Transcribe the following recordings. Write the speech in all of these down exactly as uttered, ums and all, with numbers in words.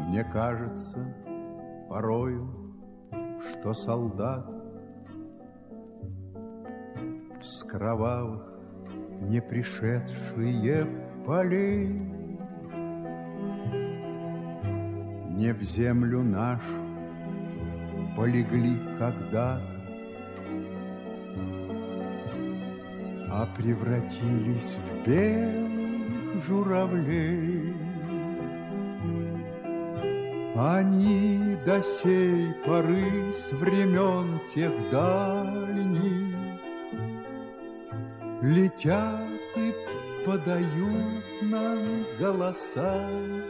Мне кажется порою, что солдат с кровавых не пришедшие полей не в землю нашу полегли когда-то, а превратились в белых журавлей. Они до сей поры с времен тех дальних летят и подают нам голоса.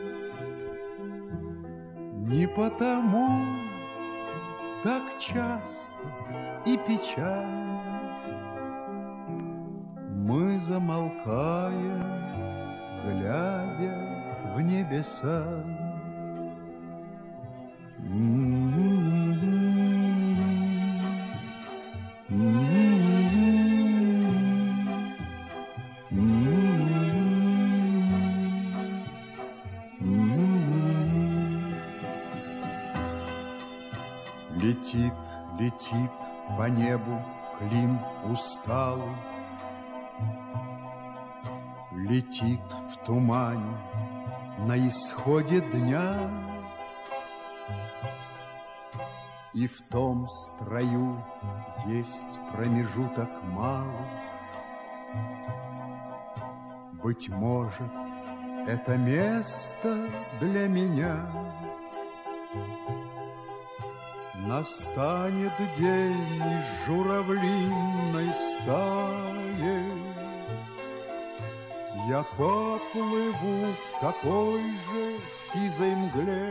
Не потому так часто и печально мы замолкаем, глядя в небеса. Летит, летит по небу Клим усталый, летит в тумане на исходе дня, и в том строю есть промежуток малый. Быть может, это место для меня. Настанет день из журавлиной стаи, я поплыву в такой же сизой мгле.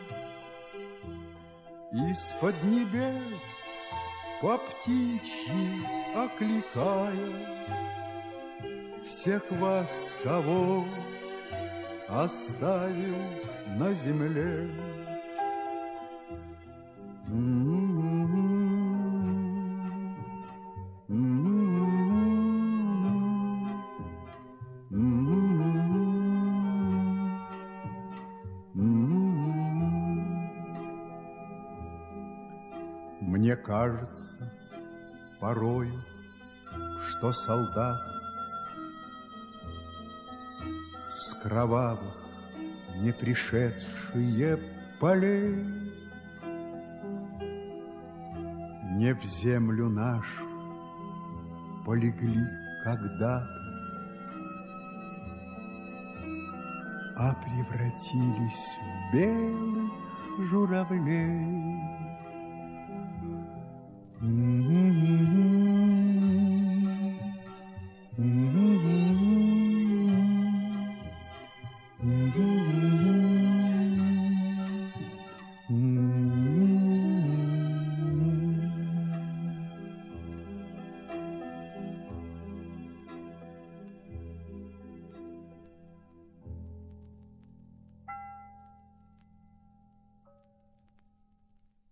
Из-под небес по птичьи окликая всех вас, кого оставил на земле. Мне кажется порою, что солдаты с кровавых не пришедшие полей не в землю нашу полегли когда-то, а превратились в белых журавлей. Mm-hmm.